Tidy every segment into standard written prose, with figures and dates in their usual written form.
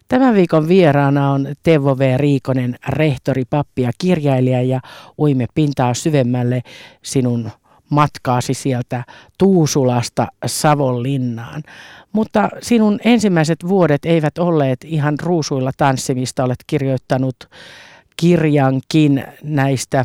Tämän viikon vieraana on Teuvo V. Riikonen, rehtori, pappi ja kirjailija, ja uimme pintaa syvemmälle sinun matkaasi sieltä Tuusulasta Savonlinnaan. Mutta sinun ensimmäiset vuodet eivät olleet ihan ruusuilla tanssimista. Olet kirjoittanut kirjankin näistä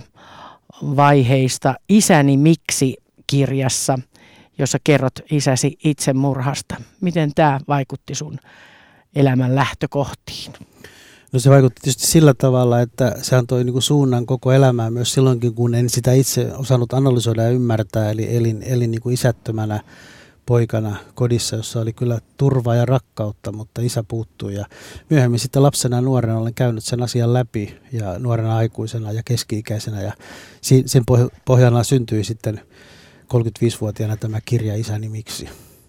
vaiheista Isäni miksi -kirjassa, jossa kerrot isäsi itsemurhasta. Miten tämä vaikutti sun elämän lähtökohtiin? No se vaikutti tietysti sillä tavalla, että se antoi niin kuin suunnan koko elämään myös silloinkin, kun en sitä itse osannut analysoida ja ymmärtää. Eli elin niin kuin isättömänä poikana kodissa, jossa oli kyllä turvaa ja rakkautta, mutta isä puuttui. Ja myöhemmin sitten lapsena ja nuorena olen käynyt sen asian läpi ja nuorena aikuisena ja keski-ikäisenä. Ja sen pohjana syntyi sitten 35-vuotiaana tämä kirja Isäni miksi.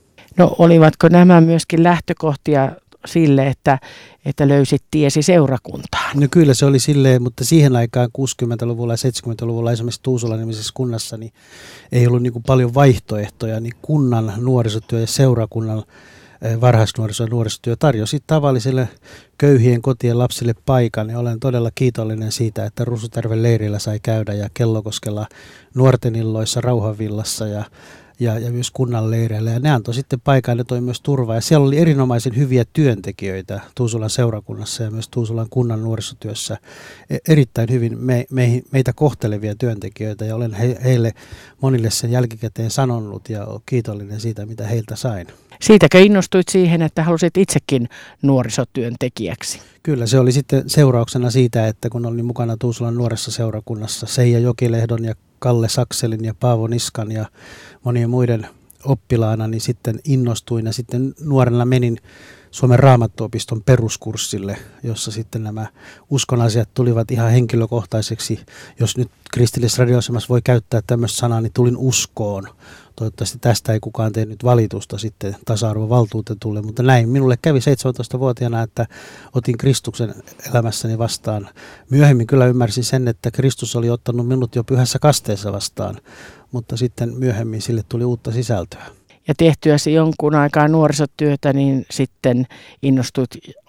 No olivatko nämä myöskin lähtökohtia sille, että löysit tiesi seurakuntaan? No kyllä se oli silleen, mutta siihen aikaan 60-luvulla ja 70-luvulla esimerkiksi Tuusula-nimisessä kunnassa niin ei ollut niin kuin paljon vaihtoehtoja, niin kunnan nuorisotyö ja seurakunnan varhaisnuoriso- ja nuorisotyö tarjosi tavallisille köyhien kotien lapsille paikan. Ja olen todella kiitollinen siitä, että Ruusuterven leirillä sai käydä ja Kellokoskella nuorten illoissa, Rauhanvillassa ja myös kunnan leireillä. Ja ne antoi sitten paikan ja toi myös turvaa. Ja siellä oli erinomaisen hyviä työntekijöitä Tuusulan seurakunnassa ja myös Tuusulan kunnan nuorisotyössä. Erittäin hyvin meitä kohtelevia työntekijöitä, ja olen heille monille sen jälkikäteen sanonut ja olen kiitollinen siitä, mitä heiltä sain. Siitäkö innostuit siihen, että halusit itsekin nuorisotyöntekijäksi? Kyllä, se oli sitten seurauksena siitä, että kun olin mukana Tuusulan nuoressa seurakunnassa Seija Jokilehdon ja Kalle Sakselin ja Paavo Niskan ja monien muiden oppilaana, niin sitten innostuin ja sitten nuorena menin Suomen Raamattuopiston peruskurssille, jossa sitten nämä uskonasiat tulivat ihan henkilökohtaiseksi. Jos nyt kristillisessä radioasemassa voi käyttää tämmöistä sanaa, niin tulin uskoon. Toivottavasti tästä ei kukaan tee nyt valitusta sitten tasa-arvovaltuutetulle, mutta näin minulle kävi 17-vuotiaana, että otin Kristuksen elämässäni vastaan. Myöhemmin kyllä ymmärsin sen, että Kristus oli ottanut minut jo pyhässä kasteessa vastaan, mutta sitten myöhemmin sille tuli uutta sisältöä. Ja tehtyäsi jonkun aikaa nuorisotyötä, niin sitten innostuit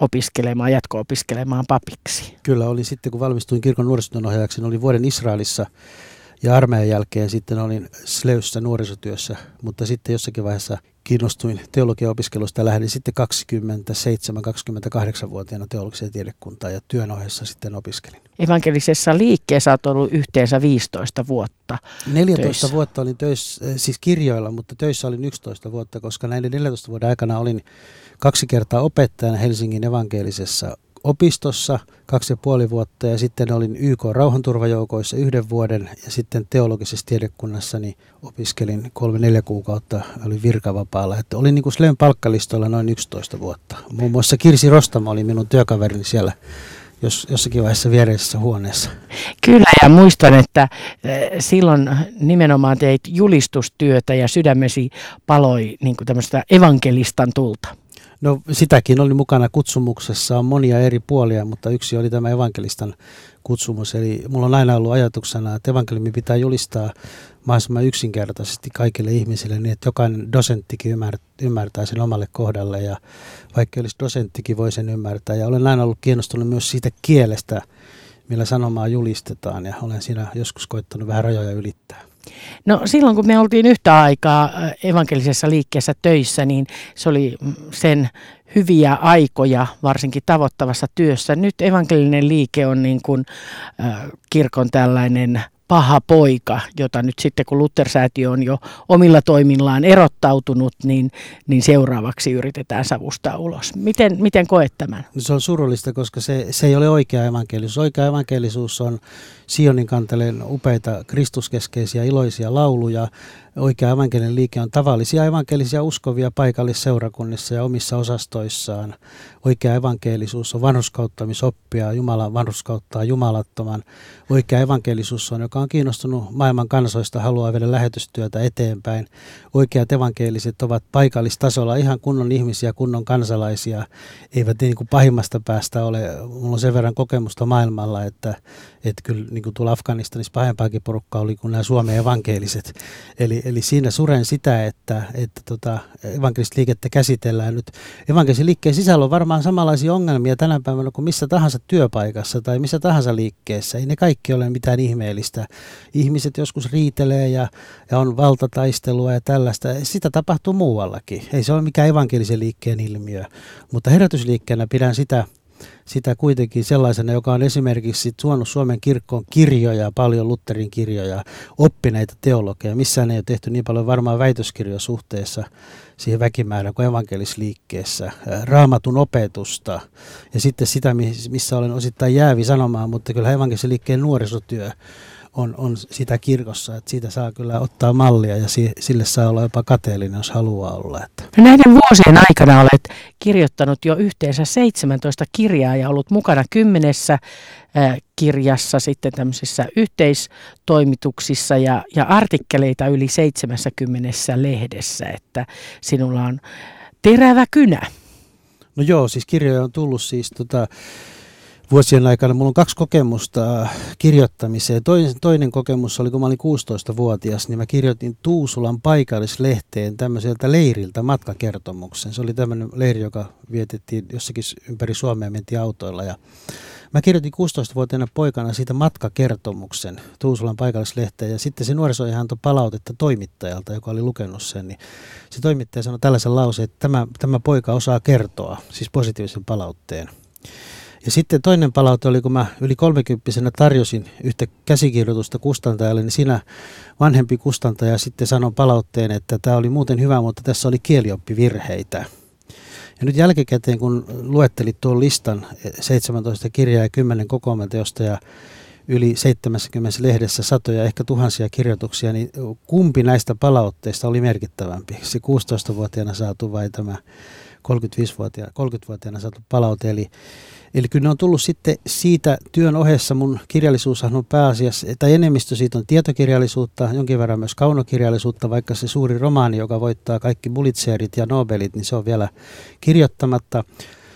jatko-opiskelemaan papiksi. Kyllä, oli sitten kun valmistuin kirkon nuorisotyönohjaajaksi, niin olin vuoden Israelissa ja armeijan jälkeen sitten olin Sleyssä nuorisotyössä, mutta sitten jossakin vaiheessa kiinnostuin teologiaopiskelusta ja lähdin sitten 27-28-vuotiaana teologiseen tiedekuntaan ja työn ohessa sitten opiskelin. Evankelisessa liikkeessä olet ollut yhteensä 15 vuotta 14 töissä. Vuotta olin töissä, siis kirjoilla, mutta töissä olin 11 vuotta, koska näiden 14 vuoden aikana olin 2 kertaa opettajana Helsingin evankelisessa opistossa 2,5 vuotta ja sitten olin YK rauhanturvajoukoissa 1 vuoden ja sitten teologisessa tiedekunnassa niin opiskelin 3-4 kuukautta, olin virkavapaalla. Että olin niin kuin Sleyn palkkalistoilla noin 11 vuotta. Muun muassa Kirsi Rostamo oli minun työkaverini siellä jossakin vaiheessa viereisessä huoneessa. Kyllä, ja muistan, että silloin nimenomaan teit julistustyötä ja sydämesi paloi niin kuin tämmöistä evankelistan tulta. No sitäkin oli mukana kutsumuksessa, on monia eri puolia, mutta yksi oli tämä evankelistan kutsumus. Eli mulla on aina ollut ajatuksena, että evankeliumi pitää julistaa mahdollisimman yksinkertaisesti kaikille ihmisille niin, että jokainen dosenttikin ymmärtää sen omalle kohdalle ja vaikka olisi dosenttikin voi sen ymmärtää. Ja olen aina ollut kiinnostunut myös siitä kielestä, millä sanomaa julistetaan ja olen siinä joskus koittanut vähän rajoja ylittää. No silloin kun me oltiin yhtä aikaa evankelisessa liikkeessä töissä, niin se oli sen hyviä aikoja varsinkin tavoittavassa työssä. Nyt evankelinen liike on niin kuin kirkon tällainen paha poika, jota nyt sitten kun Luther-säätiö on jo omilla toimillaan erottautunut, niin seuraavaksi yritetään savustaa ulos. Miten koet tämän? No se on surullista, koska se ei ole oikea evankelisuus. Oikea evankelisuus on Sionin kanteleen upeita kristuskeskeisiä iloisia lauluja. Oikea evankelinen liike on tavallisia evankelisia uskovia paikallisseurakunnissa ja omissa osastoissaan. Oikea evankelisuus on vanhurskauttamisoppia. Jumala vanhurskauttaa jumalattoman. Oikea evankelisuus on joka on kiinnostunut maailman kansoista, haluaa viedä lähetystyötä eteenpäin. Oikeat evankeliset ovat paikallistasolla ihan kunnon ihmisiä, kunnon kansalaisia, eivät niin kuin pahimmasta päästä ole. Mulla on sen verran kokemusta maailmalla, että kyllä niin kuin tuolla Afganistanissa pahempaakin porukkaa oli kuin nämä Suomen evankeliset. Eli siinä suren sitä, että evankelisliikettä käsitellään nyt. Evankelisliikkeen sisällä on varmaan samanlaisia ongelmia tänä päivänä kuin missä tahansa työpaikassa tai missä tahansa liikkeessä. Ei ne kaikki ole mitään ihmeellistä. Ihmiset joskus riitelee ja on valtataistelua ja tällaista. Sitä tapahtuu muuallakin. Ei se ole mikään evankelisen liikkeen ilmiö. Mutta herätysliikkeenä pidän sitä kuitenkin sellaisena, joka on esimerkiksi tuonut Suomen kirkkoon kirjoja, paljon Lutherin kirjoja, oppineita teologeja. Missään ei ole tehty niin paljon varmaan väitöskirjoja suhteessa siihen väkimäärään kuin evankelisliikkeessä. Raamatun opetusta ja sitten sitä, missä olen osittain jäävi sanomaan, mutta kyllä evankelisliikkeen nuorisotyö on sitä kirkossa, että siitä saa kyllä ottaa mallia ja sille saa olla jopa kateellinen, jos haluaa olla. No näiden vuosien aikana olet kirjoittanut jo yhteensä 17 kirjaa ja ollut mukana 10 kirjassa, sitten tämmöisissä yhteistoimituksissa ja artikkeleita yli 70 lehdessä, että sinulla on terävä kynä. No joo, siis kirjoja on tullut siis vuosien aikana. Mulla on 2 kokemusta kirjoittamiseen. Toinen kokemus oli, kun mä olin 16-vuotias, niin mä kirjoitin Tuusulan paikallislehteen tämmöiseltä leiriltä matkakertomuksen. Se oli tämmöinen leiri, joka vietettiin jossakin ympäri Suomea, mentiin autoilla. Ja mä kirjoitin 16-vuotiaana poikana siitä matkakertomuksen Tuusulan paikallislehteen. Ja sitten se nuorisoihja antoi palautetta toimittajalta, joka oli lukenut sen. Niin se toimittaja sanoi tällaisen lauseen, että tämä poika osaa kertoa, siis positiivisen palautteen. Ja sitten toinen palaute oli, kun mä yli 30-vuotiaana tarjosin yhtä käsikirjoitusta kustantajalle, niin siinä vanhempi kustantaja sitten sanoi palautteen, että tämä oli muuten hyvä, mutta tässä oli kielioppivirheitä. Ja nyt jälkikäteen, kun luettelit tuon listan 17 kirjaa ja 10 kokoelmateosta ja yli 70 lehdessä satoja, ehkä tuhansia kirjoituksia, niin kumpi näistä palautteista oli merkittävämpi? Se 16-vuotiaana saatu vai tämä 30-vuotiaana saatu palaute? Eli kyllä ne on tullut sitten siitä työn ohessa. Mun kirjallisuushan on pääasiassa, tai enemmistö siitä on tietokirjallisuutta, jonkin verran myös kaunokirjallisuutta, vaikka se suuri romaani, joka voittaa kaikki Pulitzerit ja Nobelit, niin se on vielä kirjoittamatta,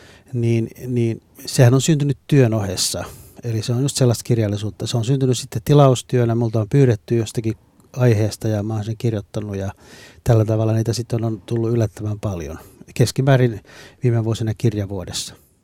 niin sehän on syntynyt työn ohessa. Eli se on just sellaista kirjallisuutta. Se on syntynyt sitten tilaustyönä, multa on pyydetty jostakin aiheesta ja mä oon sen kirjoittanut ja tällä tavalla niitä sitten on tullut yllättävän paljon. Keskimäärin viime vuosina kirja vuodessa.